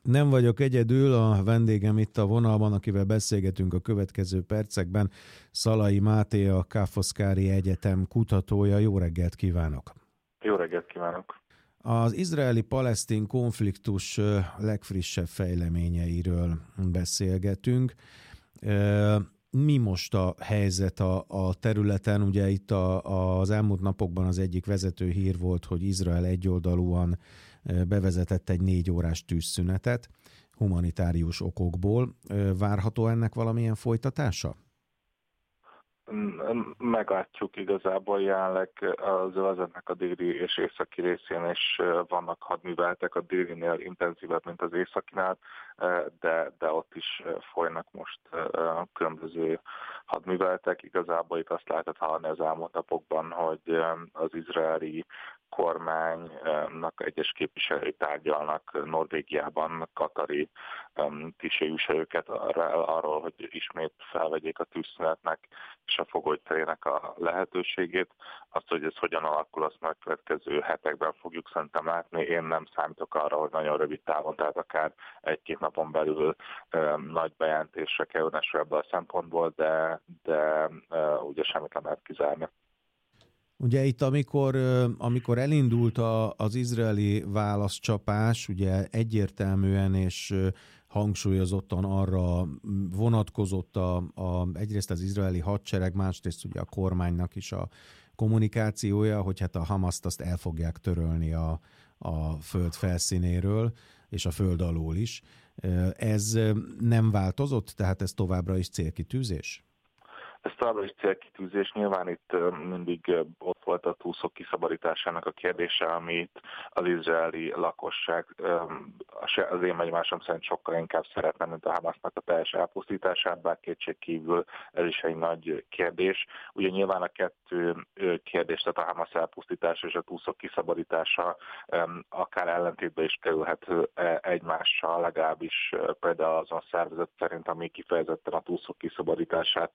Nem vagyok egyedül, a vendégem itt a vonalban, akivel beszélgetünk a következő percekben, Szalai Máté, a Ca' Foscari Egyetem kutatója. Jó reggelt kívánok! Jó reggelt kívánok! Az izraeli-palesztin konfliktus legfrissebb fejleményeiről beszélgetünk. Mi most a helyzet a területen? Ugye itt az elmúlt napokban az egyik vezető hír volt, hogy Izrael egyoldalúan bevezetett egy 4 órás tűzszünetet humanitárius okokból. Várható ennek valamilyen folytatása? Meglátjuk igazából, jelenleg az övezetnek a déli és északi részén is vannak hadműveletek, a délinél intenzívebb, mint az északinál, de ott is folynak most különböző hadműveletek. Igazából itt azt lehetett hallani az elmúlt napokban, hogy az izraeli kormánynak egyes képviselői tárgyalnak Norvégiában, katari tisztségviselőket arról, hogy ismét felvegyék a tűzszünetnek és a fogolyterének a lehetőségét. Azt, hogy ez hogyan alakul, azt majd következő hetekben fogjuk szerintem látni. Én nem számítok arra, hogy nagyon rövid távon, tehát akár 1-2 napon belül nagy bejelentésre kerülne ebből a szempontból, de ugye semmit nem lehet kizárni. Ugye itt, amikor elindult az izraeli válaszcsapás, ugye egyértelműen és hangsúlyozottan arra vonatkozott egyrészt az izraeli hadsereg, másrészt ugye a kormánynak is a kommunikációja, hogy hát a Hamaszt azt el fogják törölni a föld felszínéről, és a föld alól is. Ez nem változott, tehát ez továbbra is célkitűzés? Ez továbbra is célkitűzés. Nyilván itt mindig ott volt a túszok kiszabadításának a kérdése, amit az izraeli lakosság az én megnyomásom szerint sokkal inkább szeretne, mint a Hamasnak a teljes elpusztítását, bár kétségkívül ez is egy nagy kérdés. Ugye nyilván a kettő kérdés, tehát a Hamas elpusztítása és a túszok kiszabadítása akár ellentétbe is kerülhet egymással, legalábbis például azon szervezet szerint, ami kifejezetten a túszok kiszabadítását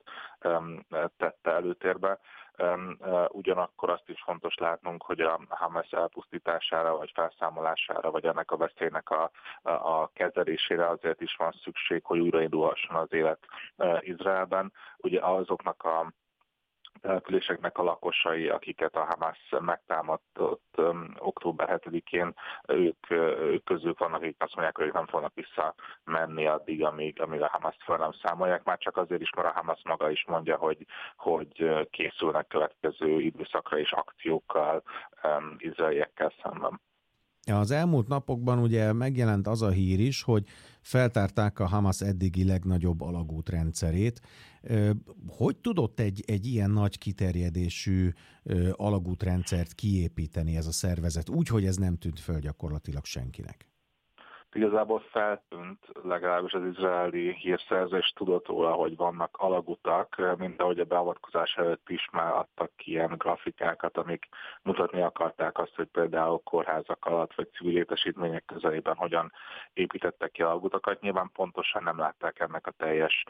tette előtérbe. Ugyanakkor azt is fontos látnunk, hogy a Hamas elpusztítására, vagy felszámolására, vagy ennek a veszélynek a kezelésére azért is van szükség, hogy újraindulhasson az élet Izraelben. Ugye azoknak a településeknek a lakosai, akiket a Hamas megtámadott október 7-én, ők közül vannak, akik azt mondják, hogy ők nem fognak visszamenni addig, amíg a Hamaszt fel nem számolják, már csak azért is, mert a Hamas maga is mondja, hogy készülnek következő időszakra és akciókkal izraeliekkel szemben. Az elmúlt napokban ugye megjelent az a hír is, hogy feltárták a Hamas eddigi legnagyobb alagútrendszerét. Hogy tudott egy ilyen nagy kiterjedésű alagútrendszert kiépíteni ez a szervezet, úgy, hogy ez nem tűnt föl gyakorlatilag senkinek? Igazából feltűnt, legalábbis az izraeli hírszerzés tudott róla, hogy vannak alagutak, mint ahogy a beavatkozás előtt is már adtak ki ilyen grafikákat, amik mutatni akarták azt, hogy például kórházak alatt vagy civil létesítmények közelében hogyan építettek ki alagutakat. Nyilván pontosan nem látták ennek a teljes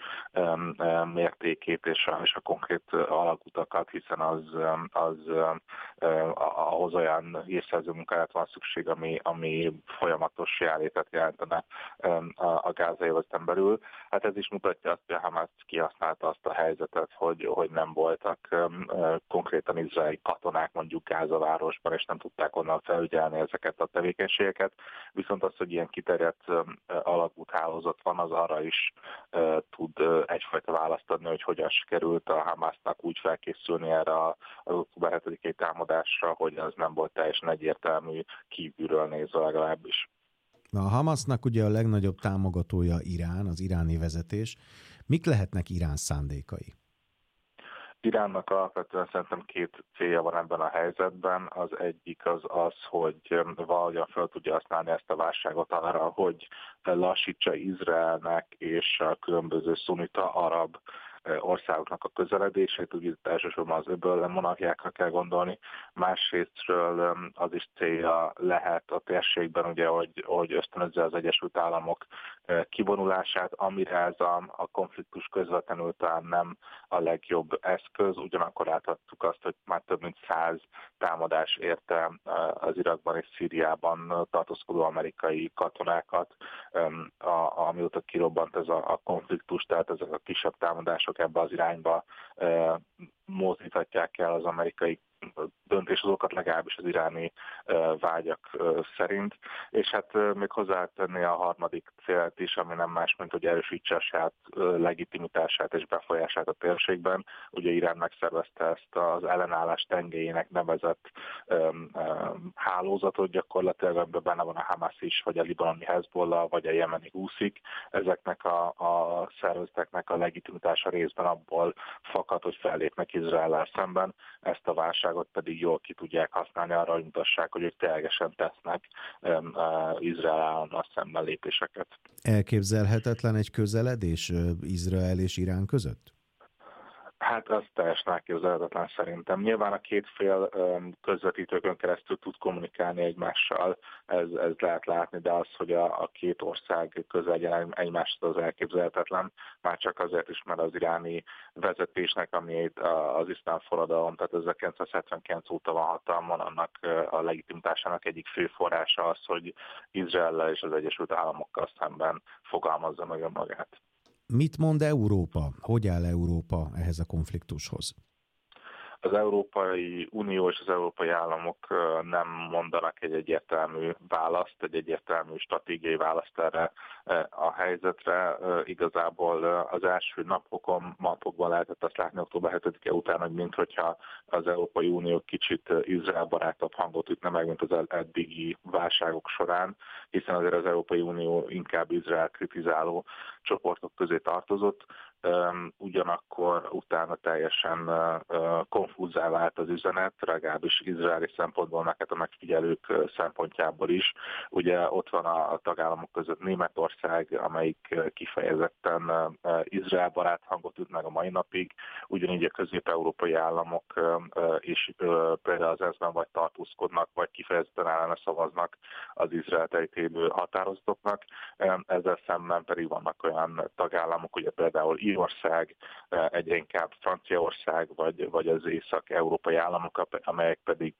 mértékét és a konkrét alagutakat, hiszen ahhoz olyan hírszerző munkáját van szükség, ami folyamatos jelenlétet jelentene a gázai övezeten belül. Hát ez is mutatja azt, hogy a Hamas kihasználta azt a helyzetet, hogy nem voltak konkrétan izraeli katonák mondjuk Gázavárosban, és nem tudták onnan felügyelni ezeket a tevékenységeket. Viszont az, hogy ilyen kiterjedt alagúthálózat van, az arra is tud egyfajta választ adni, hogy hogyan sikerült a Hamasnak úgy felkészülni erre az október 7-i támadásra, hogy az nem volt teljesen egyértelmű kívülről nézve legalábbis. A Hamasnak ugye a legnagyobb támogatója Irán, az iráni vezetés. Mik lehetnek Irán szándékai? Iránnak alapvetően szerintem 2 célja van ebben a helyzetben. Az egyik az, hogy valahogyan fel tudja használni ezt a válságot arra, hogy lassítsa Izraelnek és a különböző szunita arab országoknak a közeledését, úgy elsősorban az öböl monarchiákra kell gondolni. Másrésztről az is célja lehet a térségben, ugye, hogy ösztönözze az Egyesült Államok kivonulását, amire ez a konfliktus közvetlenül talán nem a legjobb eszköz, ugyanakkor láthattuk azt, hogy már több mint 100 támadás érte az Irakban és Szíriában tartózkodó amerikai katonákat, amióta kirobbant ez a konfliktus, tehát ezek a kisebb támadások ebbe az irányba mozdíthatják el az amerikai döntéshozókat, legalábbis az iráni vágyak szerint. És hát még hozzátenni a harmadik célt is, ami nem más, mint hogy erősítse a saját legitimitását és befolyását a térségben. Ugye Irán megszervezte ezt az ellenállás tengelyének nevezett hálózatot, gyakorlatilag amiben benne van a Hamas is, vagy a libanoni Hezbollah, vagy a jemeni Huszik. Ezeknek a szervezeteknek a legitimitása részben abból fakad, hogy fellépnek Izraellel szemben. Ezt a válságot pedig jól ki tudják használni arra, hogy mutassák, hogy ők ténylegesen tesznek Izrael állammal szemben lépéseket. Elképzelhetetlen egy közeledés Izrael és Irán között? Hát az teljesen elképzelhetetlen szerintem. Nyilván a két fél közvetítőkön keresztül tud kommunikálni egymással, ez lehet látni, de az, hogy a két ország közel legyen egymáshoz, az elképzelhetetlen. Már csak azért is, mert az iráni vezetésnek, ami az iszlám forradalom, tehát 1979 óta van hatalmon, annak a legitimitásának egyik fő forrása az, hogy Izraellel és az Egyesült Államokkal szemben fogalmazza meg magát. Mit mond Európa? Hogy áll Európa ehhez a konfliktushoz? Az Európai Unió és az európai államok nem mondanak egy egyértelmű választ, egy egyértelmű stratégiai választ erre a helyzetre. Igazából az első napokban lehetett azt látni október 7-e után, hogy minthogyha az Európai Unió kicsit Izrael barátabb hangot ütne meg, mint az eddigi válságok során, hiszen azért az Európai Unió inkább Izrael kritizáló csoportok közé tartozott. Ugyanakkor utána teljesen konfúzzá vált az üzenet, legalábbis izraeli szempontból, meg a megfigyelők szempontjából is. Ugye ott van a tagállamok között Németország, amelyik kifejezetten Izrael barát hangot üt meg a mai napig, ugyanígy a közép-európai államok is például az ENSZ-ben vagy tartózkodnak, vagy kifejezetten ellene szavaznak az Izraelt ítélő határozatoknak. Ezzel szemben pedig vannak olyan tagállamok, ugye például Írország, egyre inkább Franciaország, vagy az észak-európai államok, amelyek pedig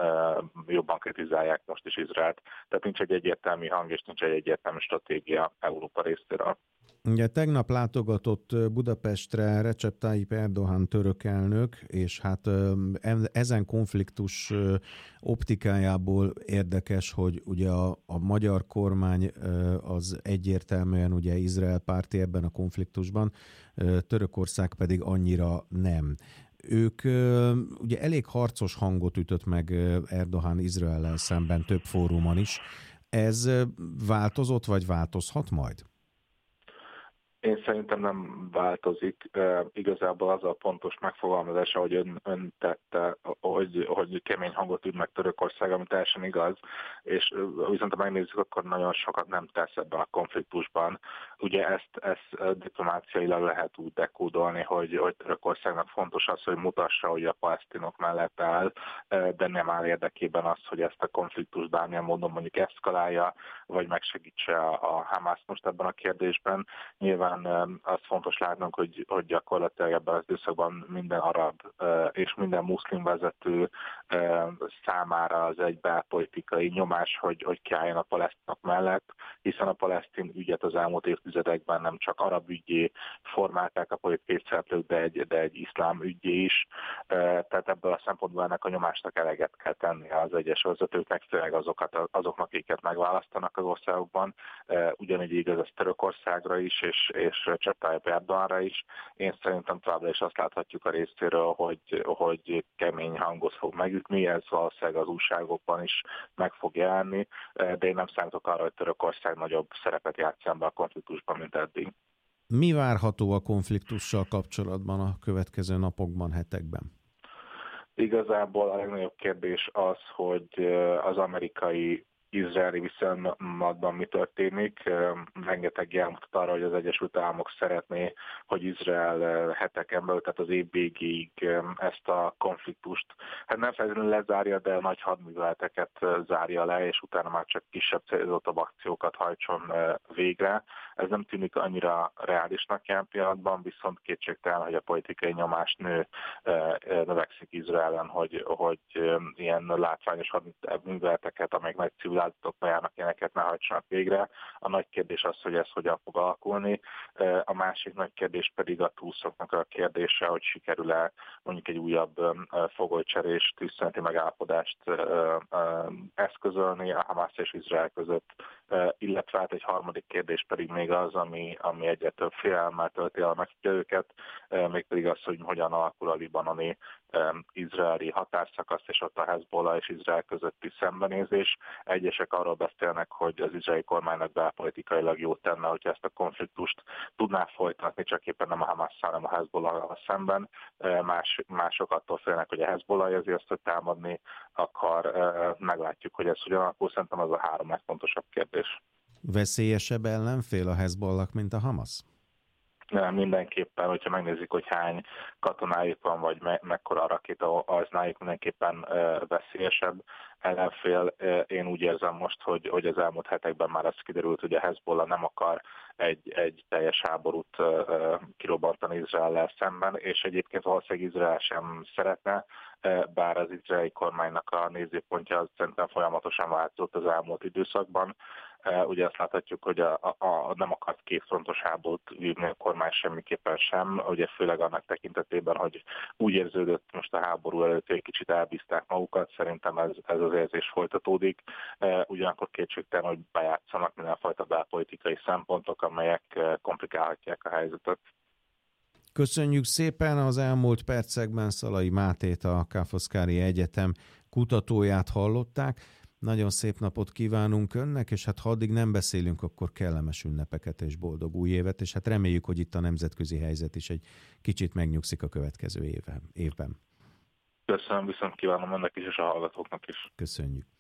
jobban kritizálják most is Izraelt. Tehát nincs egy egyértelmű hang, és nincs egy egyértelmű stratégia Európa részéről. Ugye tegnap látogatott Budapestre Recep Tayyip Erdoğan török elnök, és hát ezen konfliktus optikájából érdekes, hogy ugye a magyar kormány az egyértelműen ugye Izrael párti ebben a konfliktusban, Törökország pedig annyira nem. Ők ugye elég harcos hangot ütött meg Erdoğan Izraellel szemben több fórumon is. Ez változott, vagy változhat majd? Én szerintem nem változik. Igazából az a pontos megfogalmazása, hogy ön tette, hogy kemény hangot üt meg Törökország, ami teljesen igaz, és viszont ha megnézzük, akkor nagyon sokat nem tesz ebben a konfliktusban. Ugye ezt diplomáciailag lehet úgy dekódolni, hogy Törökországnak fontos az, hogy mutassa, hogy a palesztinok mellett áll, de nem áll érdekében az, hogy ezt a konfliktust bármilyen módon mondjuk eszkalálja, vagy megsegítse a Hamász most ebben a kérdésben. Nyilván az fontos látnunk, hogy gyakorlatilag ebben az időszakban minden arab és minden muszlim vezető számára az egy belpolitikai nyomás, hogy kiálljon a palesztinok mellett, hiszen a palesztin ügyet az elmúlt évtizedekben nem csak arab ügyé formálták a politikai szereplők, de egy iszlám ügyé is. Tehát ebből a szempontból ennek a nyomásnak eleget kell tenni az egyes vezetőknek, főleg azoknak, akiket megválasztanak az országokban. Ugyanígy igaz ez Törökországra is, és Recep Tayyip Erdoğanra is. Én szerintem továbbra is azt láthatjuk a részéről, hogy kemény hangot fog megütni, ez valószínűleg az újságokban is meg fog jelenni, de én nem számítok arra, hogy Törökország nagyobb szerepet játszan be a konfliktusban, mint eddig. Mi várható a konfliktussal kapcsolatban a következő napokban, hetekben? Igazából a legnagyobb kérdés az, hogy az amerikai izraeli viszonylatban mi történik. Rengeteg jel mutat arra, hogy az Egyesült Államok szeretné, hogy Izrael heteken belül, tehát az év végéig ezt a konfliktust, hát nem feltétlenül lezárja, de nagy hadműveleteket zárja le, és utána már csak kisebb célzottabb akciókat hajtson végre. Ez nem tűnik annyira reálisnak jelen pillanatban, viszont kétségtelen, hogy a politikai nyomás növekszik Izraelen, hogy ilyen látványos hadműveleteket, amelyek nagy civil áldozatokba járnak, ilyeneket ne hajtsanak végre. A nagy kérdés az, hogy ez hogyan fog alakulni. A másik nagy kérdés pedig a túszoknak a kérdése, hogy sikerül-e mondjuk egy újabb fogolycserés, tűzszüneti megállapodást eszközölni a Hamász és Izrael között, illetve hát egy harmadik kérdés pedig még az, ami egyre több félelemmel tölti el a megfigyelőket, mégpedig az, hogy hogyan alakul a libanoni izraeli határszakasz, és ott a Hezbollah és Izrael közötti szembenézés. Egyesek arról beszélnek, hogy az izraeli kormánynak belpolitikailag jót tenne, hogyha ezt a konfliktust tudná folytatni, csak éppen nem a Hamasszal, hanem a Hezbollahval szemben. Mások attól félnek, hogy a Hezbollah érzi azt, hogy támadni akar. Meglátjuk, hogy ez hogyan alakul. Szerintem az a három legfontosabb kérdés. Veszélyesebb ellenfél a Hezbollah, mint a Hamasz? Mindenképpen, hogyha megnézzük, hogy hány katonájuk van, vagy mekkora a rakéta arzenájuk, mindenképpen veszélyesebb ellenfél. Én úgy érzem most, hogy az elmúlt hetekben már az kiderült, hogy a Hezbollah nem akar egy teljes háborút kirobbantani Izraellel szemben, és egyébként valószínűleg Izrael sem szeretne, bár az izraeli kormánynak a nézőpontja az szerintem folyamatosan változott az elmúlt időszakban. Ugye azt láthatjuk, hogy nem akart kétfrontos háborút vívni a kormány semmiképpen sem, ugye főleg annak tekintetében, hogy úgy érződött most a háború előtt, hogy kicsit elbízták magukat, szerintem ez az érzés folytatódik. Ugyanakkor kétségtelen, hogy bejátszanak mindenfajta belpolitikai szempontok, amelyek komplikálhatják a helyzetet. Köszönjük szépen! Az elmúlt percekben Szalai Mátét, a Káposzkári Egyetem kutatóját hallották. Nagyon szép napot kívánunk önnek, és hát ha addig nem beszélünk, akkor kellemes ünnepeket és boldog új évet, és hát reméljük, hogy itt a nemzetközi helyzet is egy kicsit megnyugszik a következő évben. Köszönöm, viszont kívánom önnek is, és a hallgatóknak is. Köszönjük.